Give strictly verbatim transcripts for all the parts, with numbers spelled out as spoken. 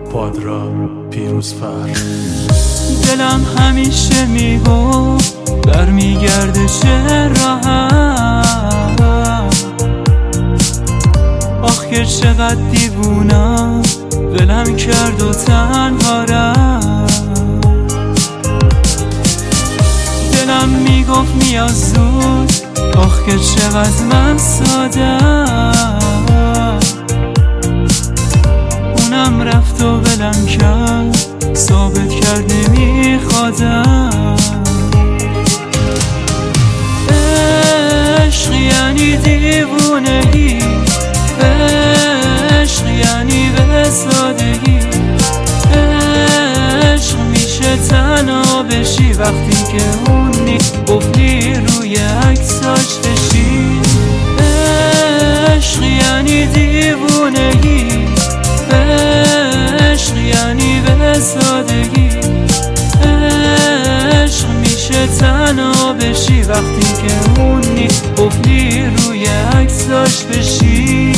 پادرا پیروزفر. دلم همیشه میگفت برمیگرده چه راحت، آخه چقدر دیوونم ولم کرد و تنها رفت. دلم میگفت میاد زود، آخه چقدر من سادم، اونم رفت و ولم کرد، ثابت کرد نمیخوادم. عشق یعنی دیوونگی، عشق یعنی به سادگی، عشق میشه تنها بشی وقتی که اون نیست، قفلی روی عکساش بشی. عشق یعنی دیوونگی، عشق یعنی به سادگی، عشق میشه تنها بشی وقتی که اون نیست، قفلی روی عکساش بشی.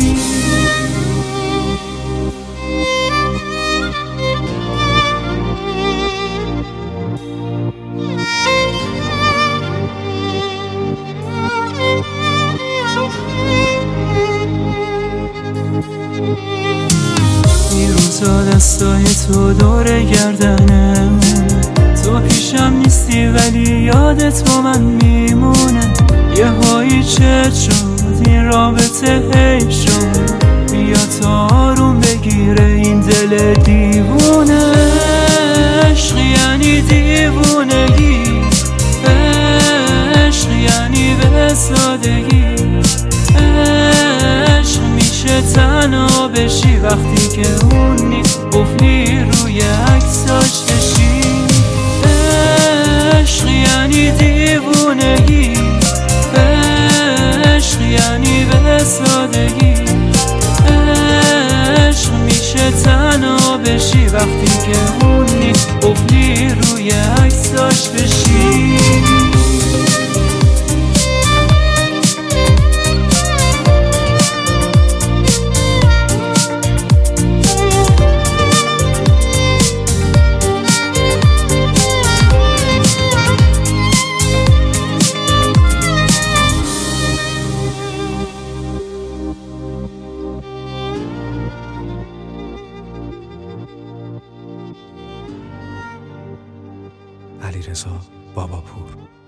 روزا دستای تو دور گردنم، تو پیشم نیستی ولی یادت با من میمونه. یه هایی چه شد این رابطه حیف شد، بیا تا آروم بگیره این دل دیوونه. عشق یعنی دیوونگی، عشق یعنی به سادگی، عشق میشه تنها بشی وقتی که اون نیست، قفلی روی عکساش بشی. عشق یعنی دیوونگی، عشق یعنی به سادگی، عشق میشه تنها بشی وقتی که اون نیست، قفلی روی عکساش بشی. علیرضا باباپور.